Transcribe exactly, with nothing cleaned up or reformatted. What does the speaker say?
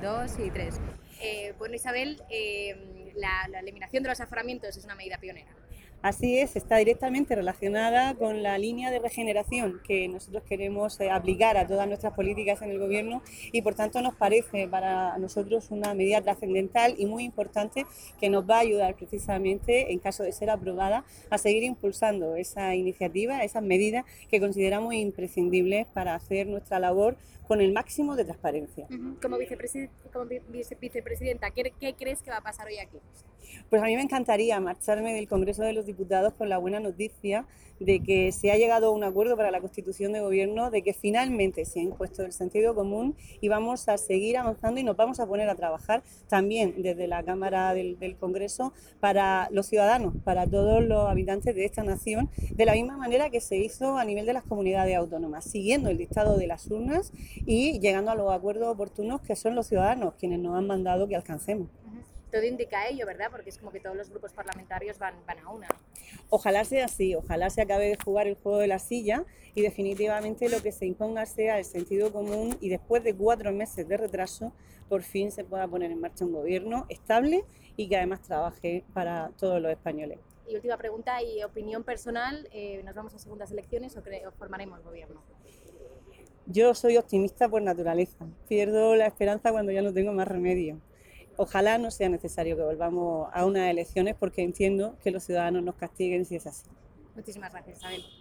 dos y tres. Eh, bueno, Isabel, eh, la, la eliminación de los aforamientos es una medida pionera. Así es, está directamente relacionada con la línea de regeneración que nosotros queremos eh, aplicar a todas nuestras políticas en el Gobierno y por tanto nos parece para nosotros una medida trascendental y muy importante que nos va a ayudar precisamente, en caso de ser aprobada, a seguir impulsando esa iniciativa, esas medidas que consideramos imprescindibles para hacer nuestra labor con el máximo de transparencia. Uh-huh. Como, vicepresid como vice vicepresidenta, ¿qué, ¿qué crees que va a pasar hoy aquí? Pues a mí me encantaría marcharme del Congreso de los Diputados con la buena noticia de que se ha llegado a un acuerdo para la Constitución de Gobierno, de que finalmente se ha impuesto el sentido común y vamos a seguir avanzando y nos vamos a poner a trabajar también desde la Cámara del, del Congreso para los ciudadanos, para todos los habitantes de esta nación, de la misma manera que se hizo a nivel de las comunidades autónomas, siguiendo el dictado de las urnas y llegando a los acuerdos oportunos que son los ciudadanos quienes nos han mandado que alcancemos. Uh-huh. Todo indica ello, ¿verdad? Porque es como que todos los grupos parlamentarios van, van a una. Ojalá sea así, ojalá se acabe de jugar el juego de la silla y definitivamente lo que se imponga sea el sentido común y después de cuatro meses de retraso por fin se pueda poner en marcha un gobierno estable y que además trabaje para todos los españoles. Y última pregunta y opinión personal, eh, ¿nos vamos a segundas elecciones o, o formaremos gobierno? Yo soy optimista por naturaleza, pierdo la esperanza cuando ya no tengo más remedio. Ojalá no sea necesario que volvamos a unas elecciones porque entiendo que los ciudadanos nos castiguen si es así. Muchísimas gracias, Isabel.